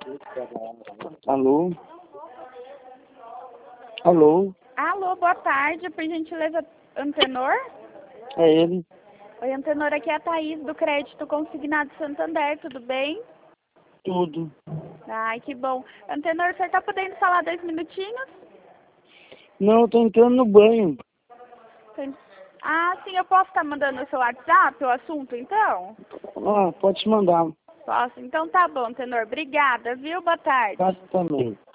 Alô? Alô? Alô, boa tarde, por gentileza, Antenor? É ele? Oi, Antenor, aqui é a Thaís do Crédito Consignado Santander, tudo bem? Tudo. Ai, que bom. Antenor, você tá podendo falar 2 minutinhos? Não, eu tô entrando no banho. Ah, sim, eu posso estar mandando no seu WhatsApp o assunto, então? Ah, pode te mandar. Posso? Então tá bom, Antenor. Obrigada, viu? Boa tarde. Tá também.